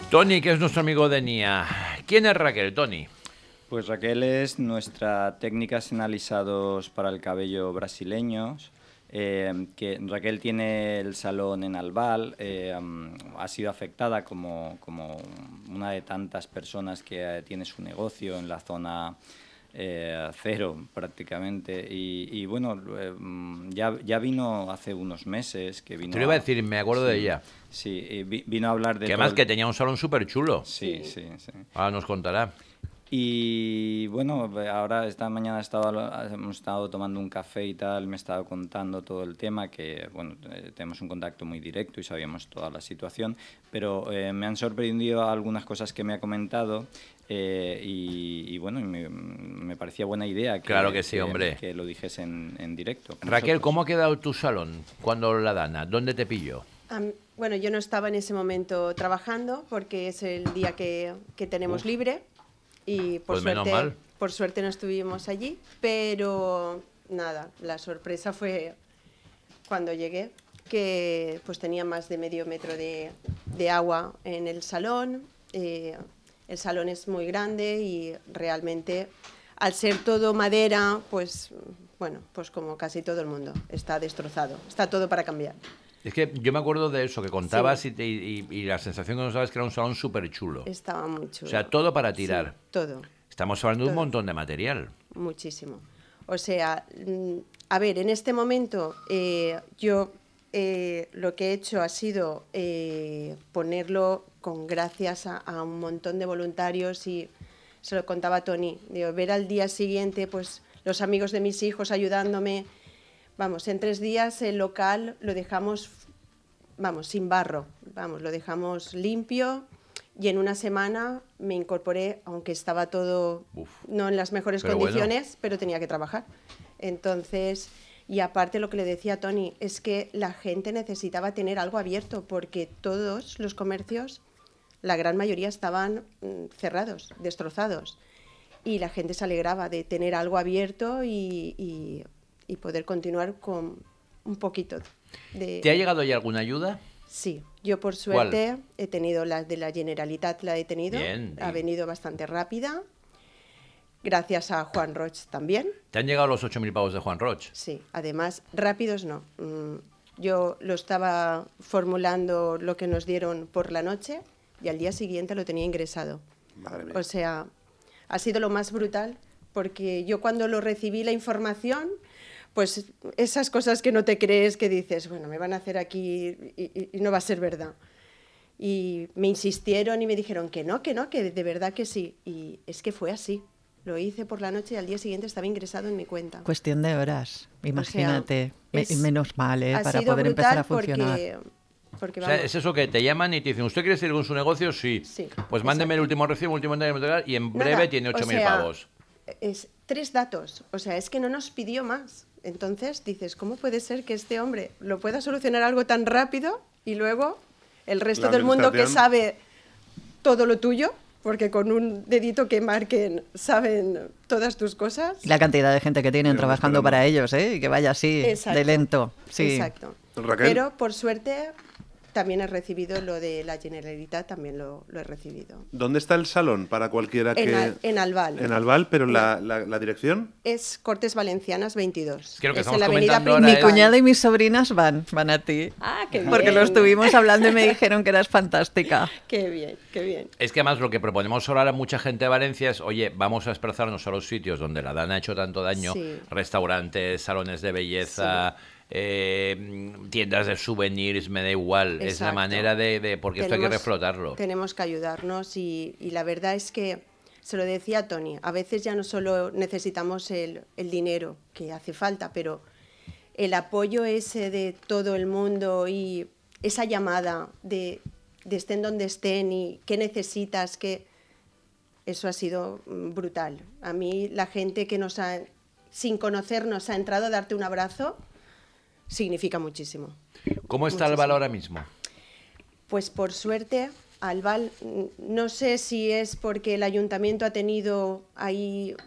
Tony, que es nuestro amigo de NIA. ¿Quién es Raquel, Tony? Pues Raquel es nuestra técnica en alisados para el cabello brasileños. Que Raquel tiene el salón en Albal, ha sido afectada como una de tantas personas que tiene su negocio en la zona cero prácticamente y bueno, ya vino hace unos meses que vino. Te lo iba a decir, me acuerdo de ella. Sí, vino a hablar de que además que tenía un salón súper chulo. Sí. Ahora nos contará. Y bueno, ahora esta mañana hemos estado tomando un café y tal, me estaba contando todo el tema, que bueno, tenemos un contacto muy directo y sabíamos toda la situación, pero me han sorprendido algunas cosas que me ha comentado y bueno, me parecía buena idea claro que sí, hombre, que lo dijese en directo. Raquel, nosotros. ¿Cómo ha quedado tu salón cuando la Dana? ¿Dónde te pilló? Bueno, yo no estaba en ese momento trabajando porque es el día que tenemos libre. Y pues por suerte no estuvimos allí, pero nada, la sorpresa fue cuando llegué, que pues tenía más de medio metro de agua en el salón. El salón es muy grande y realmente, al ser todo madera, pues bueno, pues como casi todo el mundo, está destrozado, está todo para cambiar. Es que yo me acuerdo de eso, que contabas sí. y la sensación que nos dabas es que era un salón súper chulo. Estaba muy chulo. O sea, todo para tirar. Sí, todo. Estamos hablando de un montón de material. Muchísimo. O sea, a ver, en este momento yo lo que he hecho ha sido ponerlo gracias a un montón de voluntarios y se lo contaba a Tony, digo, ver al día siguiente pues los amigos de mis hijos ayudándome. Vamos, en 3 días el local lo dejamos, sin barro, lo dejamos limpio y en una semana me incorporé, aunque estaba todo no en las mejores condiciones, pero tenía que trabajar. Entonces, y aparte lo que le decía a Tony, es que la gente necesitaba tener algo abierto porque todos los comercios, la gran mayoría estaban cerrados, destrozados y la gente se alegraba de tener algo abierto y poder continuar con un poquito de... ¿Te ha llegado ya alguna ayuda? Sí, yo por suerte ¿Cuál? he tenido la de la Generalitat, la he tenido, Bien, ha venido bastante rápida, gracias a Juan Roig también. ¿Te han llegado los 8.000 pavos de Juan Roig? Sí, además, rápidos no. Yo lo estaba formulando lo que nos dieron por la noche y al día siguiente lo tenía ingresado. Madre mía. O sea, ha sido lo más brutal porque yo cuando lo recibí la información... Pues esas cosas que no te crees, que dices, bueno, me van a hacer aquí y no va a ser verdad. Y me insistieron y me dijeron que no, que de verdad que sí. Y es que fue así. Lo hice por la noche y al día siguiente estaba ingresado en mi cuenta. Cuestión de horas, imagínate. O sea, menos mal, para poder empezar a funcionar. Porque o sea, es eso que te llaman y te dicen, ¿usted quiere seguir con su negocio? Sí. Pues mándeme el último recibo, último y en breve tiene 8.000 pavos. Es 3 datos. O sea, es que no nos pidió más. Entonces dices, ¿cómo puede ser que este hombre lo pueda solucionar algo tan rápido y luego el resto del mundo que sabe todo lo tuyo, porque con un dedito que marquen saben todas tus cosas? Y la cantidad de gente que tienen trabajando para ellos, y que vaya así, de lento. Sí. Exacto. Raquel. Pero por suerte también he recibido lo de la Generalitat, también lo he recibido. ¿Dónde está el salón para cualquiera que...? En Albal. En Albal, pero la dirección... Es Cortes Valencianas 22. Creo que es en la comentando avenida ahora Mi cuñada y mis sobrinas van a ti. Ah, qué bien. Porque lo estuvimos hablando y me dijeron que eras fantástica. Qué bien, qué bien. Es que además lo que proponemos ahora a mucha gente de Valencia es, oye, vamos a desplazarnos a los sitios donde la Dana ha hecho tanto daño, restaurantes, salones de belleza... tiendas de souvenirs, me da igual. Exacto. Es la manera de porque esto hay que reflotarlo. Tenemos que ayudarnos y la verdad es que se lo decía a Tony, a veces ya no solo necesitamos el dinero que hace falta, pero el apoyo ese de todo el mundo y esa llamada de estén donde estén y qué necesitas, eso ha sido brutal. A mí la gente que sin conocernos ha entrado a darte un abrazo significa muchísimo. ¿Cómo está Albal ahora mismo? Pues por suerte, Albal, no sé si es porque el ayuntamiento ha tenido ahí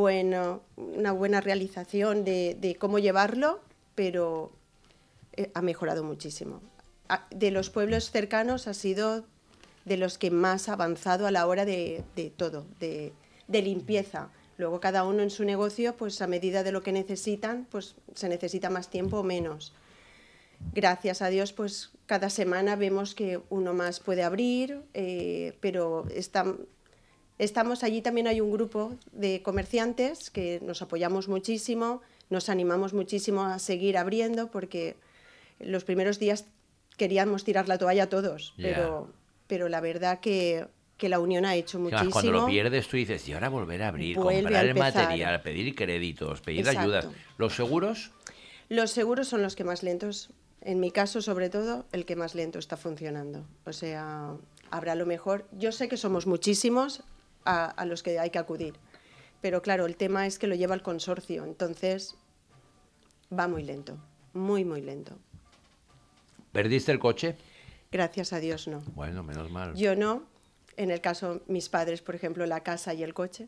una buena realización de cómo llevarlo, pero ha mejorado muchísimo. De los pueblos cercanos ha sido de los que más ha avanzado a la hora de todo, de limpieza. Luego cada uno en su negocio, pues a medida de lo que necesitan, pues se necesita más tiempo o menos. Gracias a Dios, pues cada semana vemos que uno más puede abrir, pero estamos allí, también hay un grupo de comerciantes que nos apoyamos muchísimo, nos animamos muchísimo a seguir abriendo, porque los primeros días queríamos tirar la toalla todos, pero la verdad que la unión ha hecho muchísimo. Cuando lo pierdes tú dices, y ahora volver a abrir, comprar el material, pedir créditos, pedir ayudas. ¿Los seguros? Los seguros son los que más lentos, en mi caso sobre todo, el que más lento está funcionando. O sea, habrá lo mejor. Yo sé que somos muchísimos a los que hay que acudir, pero claro, el tema es que lo lleva el consorcio, entonces va muy lento, muy, muy lento. ¿Perdiste el coche? Gracias a Dios no. Bueno, menos mal. Yo no. En el caso, mis padres, por ejemplo, la casa y el coche.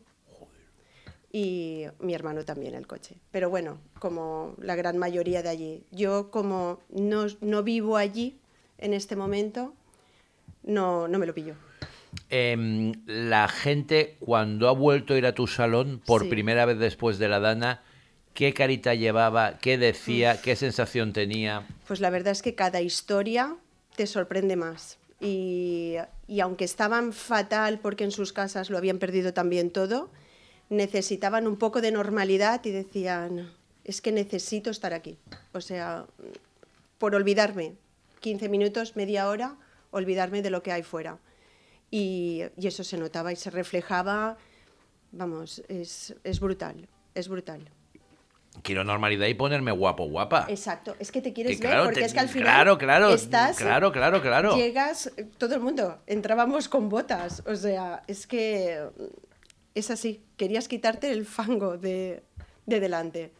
Y mi hermano también el coche. Pero bueno, como la gran mayoría de allí. Yo, como no vivo allí en este momento, no me lo pillo. La gente, cuando ha vuelto a ir a tu salón por primera vez después de la Dana, ¿qué carita llevaba? ¿Qué decía? ¿Qué sensación tenía? Pues la verdad es que cada historia te sorprende más. Y aunque estaban fatal porque en sus casas lo habían perdido también todo, necesitaban un poco de normalidad y decían, es que necesito estar aquí. O sea, por olvidarme, 15 minutos, media hora, olvidarme de lo que hay fuera. Y eso se notaba y se reflejaba, vamos, es brutal, es brutal. Quiero normalidad y ponerme guapo, guapa. Exacto, es que te quieres ver, porque es que al final claro. Llegas, todo el mundo, entrábamos con botas, o sea, es que es así, querías quitarte el fango de delante,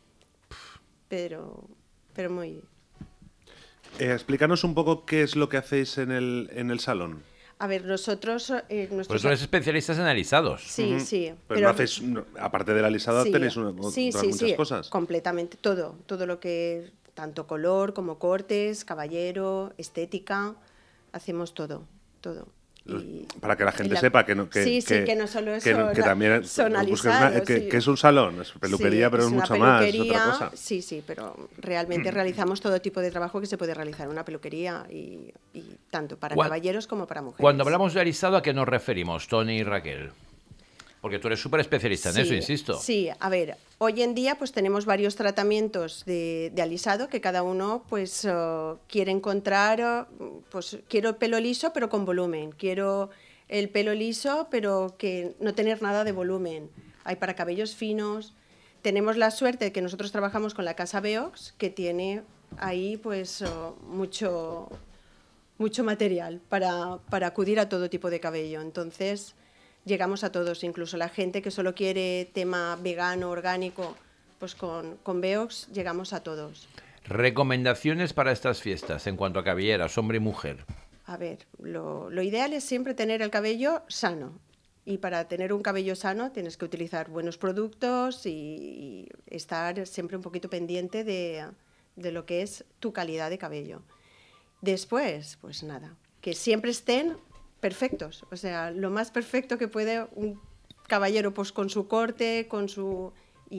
pero muy... Explícanos un poco qué es lo que hacéis en el salón. A ver, nosotros... Pues sois especialistas en alisados. Sí, sí. Pero no hacéis, aparte del alisado, tenéis muchas cosas. Completamente, todo lo que... Tanto color como cortes, caballero, estética, hacemos todo. Para que la gente sepa que no, que no solo que también son alisados. Que es un salón, es peluquería, pero es mucho más, es otra cosa. Sí, pero realmente realizamos todo tipo de trabajo que se puede realizar en una peluquería y tanto para caballeros como para mujeres. Cuando hablamos de alisado, ¿a qué nos referimos, Toni y Raquel? Porque tú eres súper especialista en eso, insisto. Sí, a ver, hoy en día pues tenemos varios tratamientos de alisado que cada uno pues quiere encontrar, pues quiero pelo liso pero con volumen, quiero el pelo liso pero que no tener nada de volumen. Hay para cabellos finos. Tenemos la suerte de que nosotros trabajamos con la casa Beox, que tiene ahí pues mucho material para acudir a todo tipo de cabello. Entonces... llegamos a todos, incluso la gente que solo quiere tema vegano, orgánico, pues con Beox llegamos a todos. ¿Recomendaciones para estas fiestas en cuanto a cabelleras, hombre y mujer? A ver, lo ideal es siempre tener el cabello sano. Y para tener un cabello sano tienes que utilizar buenos productos y estar siempre un poquito pendiente de lo que es tu calidad de cabello. Después, pues nada, que siempre estén perfectos, o sea, lo más perfecto que puede un caballero, pues con su corte, con su...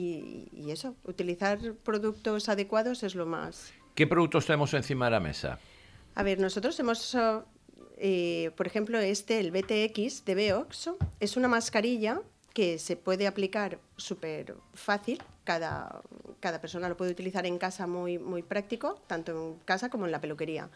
Y eso, utilizar productos adecuados es lo más... ¿Qué productos tenemos encima de la mesa? A ver, nosotros hemos, por ejemplo, el BTX de Beox, es una mascarilla que se puede aplicar súper fácil, cada persona lo puede utilizar en casa muy, muy práctico, tanto en casa como en la peluquería.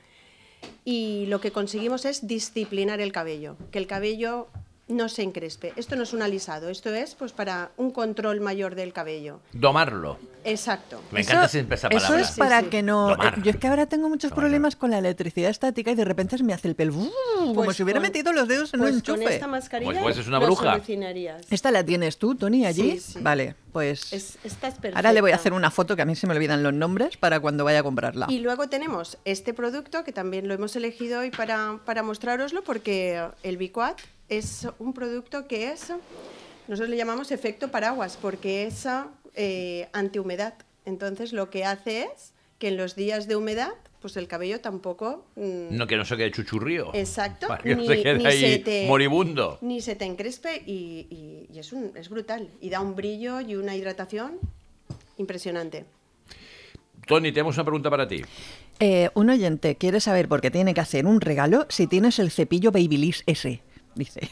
Y lo que conseguimos es disciplinar el cabello, que el cabello no se encrespe. Esto no es un alisado, esto es pues para un control mayor del cabello. Domarlo. Exacto. Me encanta siempre esa palabra. Eso es para que no... Domar. Yo es que ahora tengo muchos problemas con la electricidad estática y de repente se me hace el pelo como si hubiera metido los dedos en un enchufe. Con esta mascarilla pues es una bruja. ¿Esta la tienes tú, Toni, allí? Sí. Vale, pues... Esta es perfecta. Ahora le voy a hacer una foto que a mí se me olvidan los nombres para cuando vaya a comprarla. Y luego tenemos este producto que también lo hemos elegido hoy para mostrároslo, porque el Biquat es un producto que es, nosotros le llamamos efecto paraguas, porque es antihumedad. Entonces lo que hace es que en los días de humedad pues el cabello tampoco... No, que no se quede chuchurrío. Exacto. Para que no se quede ahí moribundo. Ni se te encrespe y es brutal. Y da un brillo y una hidratación impresionante. Tony, tenemos una pregunta para ti. Un oyente quiere saber, porque tiene que hacer un regalo, si tienes el cepillo Babyliss S, dice.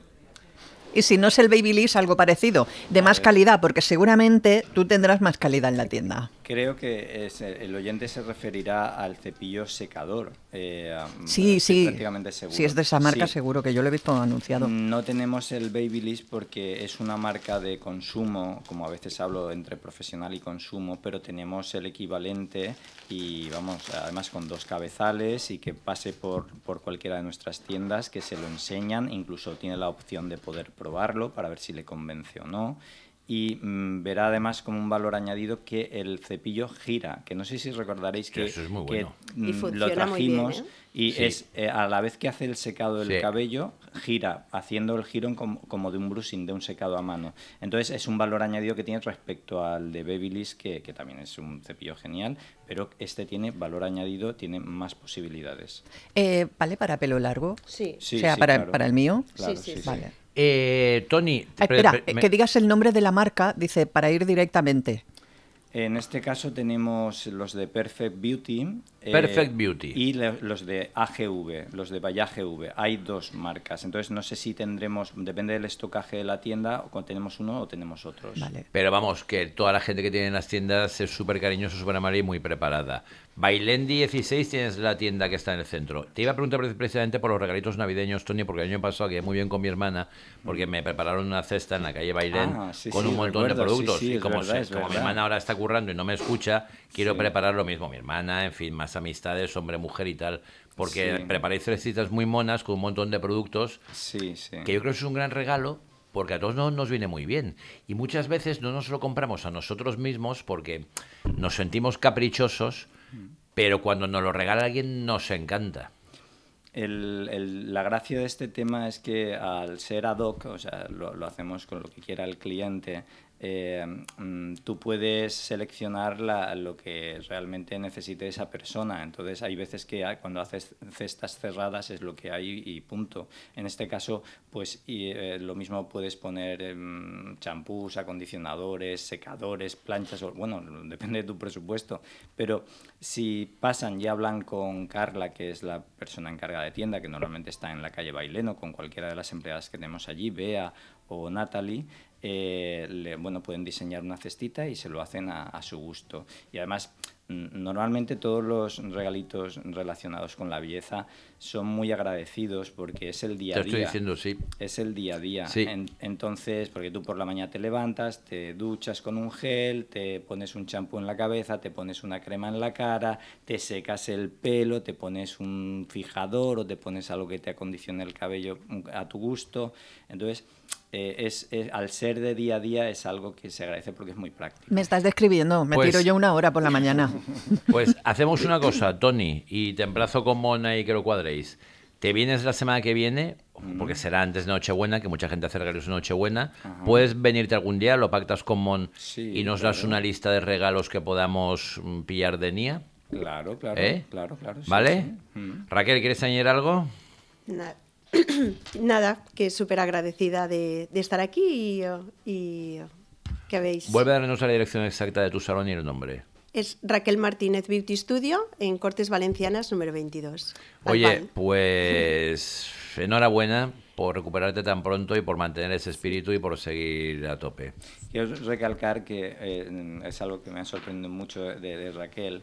Y si no es el Babyliss, algo parecido, de más calidad, porque seguramente tú tendrás más calidad en la tienda. Creo que el oyente se referirá al cepillo secador. Sí. Prácticamente seguro. Si es de esa marca, seguro, que yo lo he visto anunciado. No tenemos el Babyliss porque es una marca de consumo, como a veces hablo entre profesional y consumo, pero tenemos el equivalente y vamos, además con 2 cabezales y que pase por cualquiera de nuestras tiendas, que se lo enseñan, incluso tiene la opción de poder probarlo para ver si le convence o no. Y verá además como un valor añadido que el cepillo gira, que no sé si recordaréis que, eso es muy bueno. Y lo trajimos bien, ¿eh? y Sí. es a la vez que hace el secado del Sí. cabello, gira, haciendo el giro como de un brushing, de un secado a mano. Entonces es un valor añadido que tiene respecto al de Babyliss, que también es un cepillo genial, pero este tiene valor añadido, tiene más posibilidades. ¿Vale para pelo largo? Sí. Sí, o sea, sí, para, claro. para el mío. Claro, Sí. Vale. Tony... Espera, que digas el nombre de la marca, dice, para ir directamente. En este caso tenemos los de Perfect Beauty. Perfect Beauty. Y los de AGV, los de Bayaje V. Hay 2 marcas. Entonces no sé si tendremos, depende del estocaje de la tienda, o tenemos uno o tenemos otros. Vale. Pero vamos, que toda la gente que tiene en las tiendas es súper cariñosa, súper amable y muy preparada. Bailendi 16 tienes la tienda que está en el centro. Te iba a preguntar precisamente por los regalitos navideños, Tony, porque el año pasado quedé muy bien con mi hermana, porque me prepararon una cesta en la calle Bailén con un montón de productos. Sí, y como, verdad. mi hermana ahora está currando y no me escucha, quiero preparar lo mismo. Mi hermana, en fin, más amistades, hombre, mujer y tal, porque preparáis cestitas muy monas con un montón de productos que yo creo que es un gran regalo, porque a todos nos viene muy bien. Y muchas veces no nos lo compramos a nosotros mismos porque nos sentimos caprichosos, pero cuando nos lo regala alguien nos encanta. La gracia de este tema es que al ser ad hoc, o sea, lo hacemos con lo que quiera el cliente, tú puedes seleccionar lo que realmente necesite esa persona. Entonces hay veces que cuando haces cestas cerradas es lo que hay y punto. En este caso, pues lo mismo puedes poner champús, acondicionadores, secadores, planchas, bueno, depende de tu presupuesto. Pero si pasan y hablan con Carla, que es la persona encargada de tienda, que normalmente está en la calle Bailén, o con cualquiera de las empleadas que tenemos allí, Bea o Natalie, pueden diseñar una cestita y se lo hacen a su gusto. Y además, normalmente todos los regalitos relacionados con la belleza son muy agradecidos porque es el día a día. Te estoy diciendo, sí. Es el día a día. Sí. Entonces, porque tú por la mañana te levantas, te duchas con un gel, te pones un champú en la cabeza, te pones una crema en la cara, te secas el pelo, te pones un fijador o te pones algo que te acondicione el cabello a tu gusto. Entonces, al ser de día a día es algo que se agradece porque es muy práctico. Me estás describiendo, me tiro yo 1 hora por la mañana. Pues hacemos una cosa, Tony, y te emplazo con Mona y que lo cuadréis. Te vienes la semana que viene, porque será antes de Nochebuena, que mucha gente hace regalos en Nochebuena. Puedes venirte algún día, lo pactas con Mon y nos das una lista de regalos que podamos pillar de Nia. Claro. ¿Vale? Sí. Raquel, ¿quieres añadir algo? Nada, que súper agradecida de estar aquí y que veis. Vuelve a darnos la dirección exacta de tu salón y el nombre. Es Raquel Martínez Beauty Studio en Cortes Valencianas número 22. Oye, pues enhorabuena por recuperarte tan pronto y por mantener ese espíritu y por seguir a tope. Quiero recalcar que es algo que me ha sorprendido mucho de Raquel.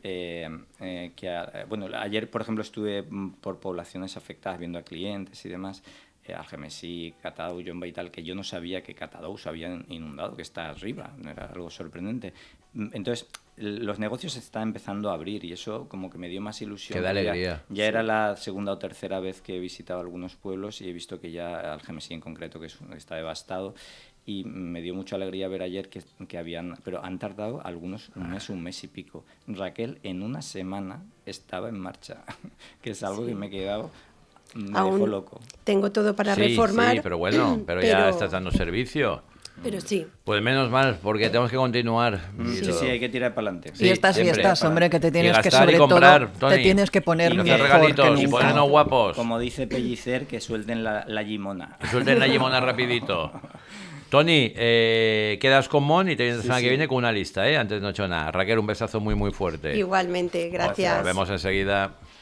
Ayer, por ejemplo, estuve por poblaciones afectadas viendo a clientes y demás, Algemesí, Catadou, Jomba y tal, que yo no sabía que Catadou se habían inundado, que está arriba, era algo sorprendente. Entonces, los negocios se están empezando a abrir y eso como que me dio más ilusión. Que da alegría. Ya era la segunda o tercera vez que he visitado algunos pueblos y he visto que ya Algemesí en concreto, que está devastado. Y me dio mucha alegría ver ayer que habían, pero han tardado algunos un mes y pico. Raquel en una semana estaba en marcha, que es algo que me he quedado, me dejó loco. Tengo todo para reformar. Sí, pero bueno, pero ya estás dando servicio. Pero sí. Pues menos mal, porque tenemos que continuar. Sí, hay que tirar para adelante. Sí, fiestas, hombre, que te tienes que sobre comprar, todo, te tienes que poner mejor regalitos y ponernos guapos. Como dice Pellicer, que suelten la gimona. Que suelten la gimona rapidito. Tony, quedas con Mon y te vienes la semana que viene con una lista, ¿eh? Antes no he hecho nada. Raquel, un besazo muy, muy fuerte. Igualmente, gracias. Nos vemos enseguida.